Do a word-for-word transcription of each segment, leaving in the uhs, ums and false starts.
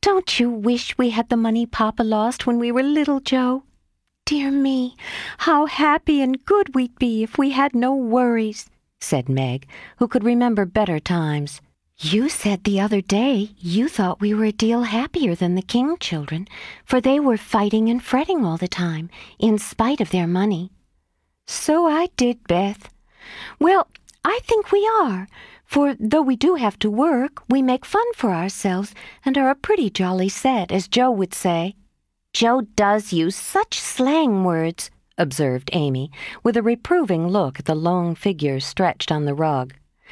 Don't you wish we had the money Papa lost when we were little, Joe? Dear me, how happy and good we'd be if we had no worries, said Meg, who could remember better times. You said the other day you thought we were a deal happier than the King children, for they were fighting and fretting all the time, in spite of their money. So I did, Beth. Well, I think we are, for though we do have to work, we make fun for ourselves and are a pretty jolly set, as Joe would say. Joe does use such slang words, observed Amy, with a reproving look at the long figure stretched on the rug.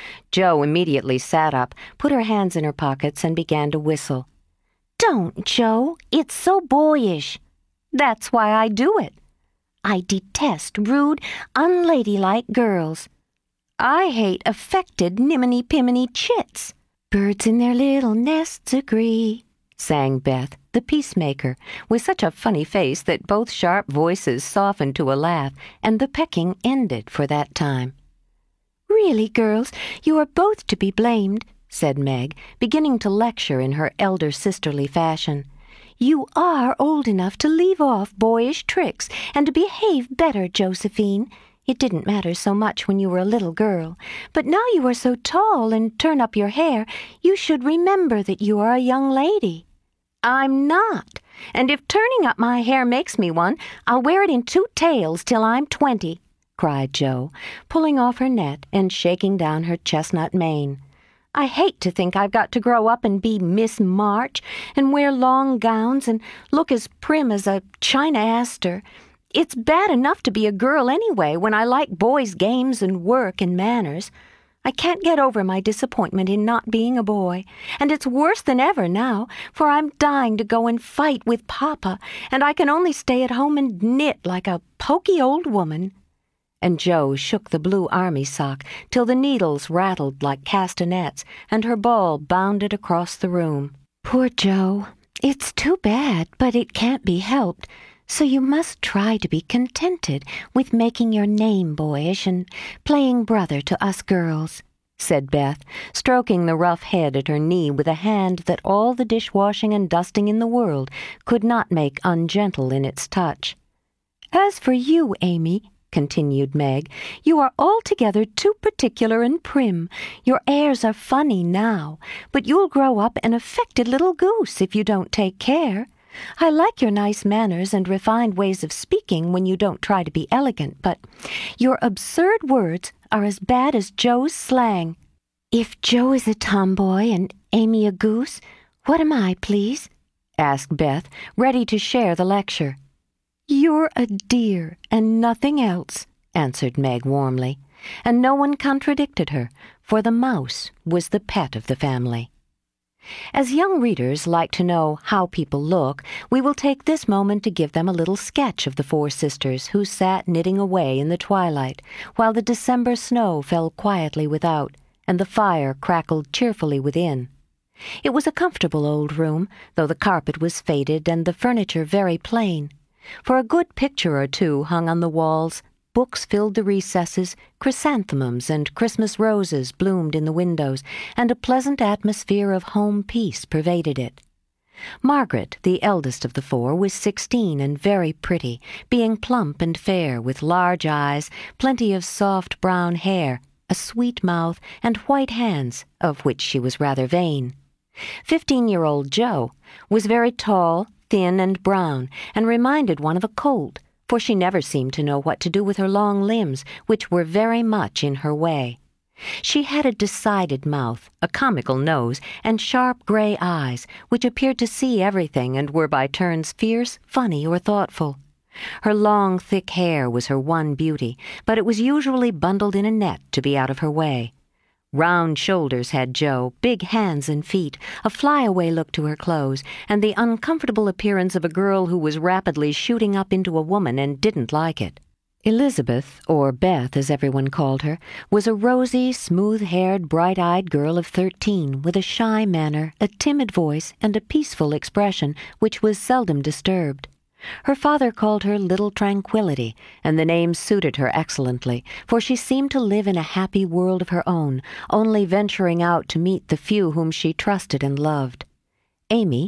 Joe immediately sat up, put her hands in her pockets, and began to whistle. Don't, Joe. It's so boyish. That's why I do it. I detest rude, unladylike girls. I hate affected niminy-piminy chits. Birds in their little nests agree, sang Beth, the peacemaker, with such a funny face that both sharp voices softened to a laugh, and the pecking ended for that time. Really, girls, you are both to be blamed, said Meg, beginning to lecture in her elder sisterly fashion. You are old enough to leave off boyish tricks and to behave better, Josephine. It didn't matter so much when you were a little girl, but now you are so tall and turn up your hair, you should remember that you are a young lady. I'm not, and if turning up my hair makes me one, I'll wear it in two tails till I'm twenty, cried Joe, pulling off her net and shaking down her chestnut mane. I hate to think I've got to grow up and be Miss March and wear long gowns and look as prim as a China aster. It's bad enough to be a girl anyway when I like boys' games and work and manners. I can't get over my disappointment in not being a boy, and it's worse than ever now, for I'm dying to go and fight with Papa, and I can only stay at home and knit like a poky old woman. And Joe shook the blue army sock till the needles rattled like castanets, and her ball bounded across the room. Poor Joe. It's too bad, but it can't be helped. So you must try to be contented with making your name boyish and playing brother to us girls, said Beth, stroking the rough head at her knee with a hand that all the dishwashing and dusting in the world could not make ungentle in its touch. As for you, Amy, continued Meg, you are altogether too particular and prim. Your airs are funny now, but you'll grow up an affected little goose if you don't take care. I like your nice manners and refined ways of speaking when you don't try to be elegant, but your absurd words are as bad as Joe's slang. If Joe is a tomboy and Amy a goose, what am I, please? asked Beth, ready to share the lecture. You're a dear and nothing else, answered Meg warmly, and no one contradicted her, for the mouse was the pet of the family. As young readers like to know how people look, we will take this moment to give them a little sketch of the four sisters who sat knitting away in the twilight, while the December snow fell quietly without, and the fire crackled cheerfully within. It was a comfortable old room, though the carpet was faded and the furniture very plain. For a good picture or two hung on the walls, books filled the recesses, chrysanthemums and Christmas roses bloomed in the windows, and a pleasant atmosphere of home peace pervaded it. Margaret, the eldest of the four, was sixteen and very pretty, being plump and fair, with large eyes, plenty of soft brown hair, a sweet mouth, and white hands, of which she was rather vain. Fifteen-year-old Joe was very tall, thin, and brown, and reminded one of a colt, for she never seemed to know what to do with her long limbs, which were very much in her way. She had a decided mouth, a comical nose, and sharp gray eyes, which appeared to see everything and were by turns fierce, funny, or thoughtful. Her long, thick hair was her one beauty, but it was usually bundled in a net to be out of her way. Round shoulders had Joe, big hands and feet, a flyaway look to her clothes, and the uncomfortable appearance of a girl who was rapidly shooting up into a woman and didn't like it. Elizabeth, or Beth as everyone called her, was a rosy, smooth-haired, bright-eyed girl of thirteen, with a shy manner, a timid voice, and a peaceful expression which was seldom disturbed. Her father called her Little Tranquillity, and the name suited her excellently, for she seemed to live in a happy world of her own, only venturing out to meet the few whom she trusted and loved. Amy,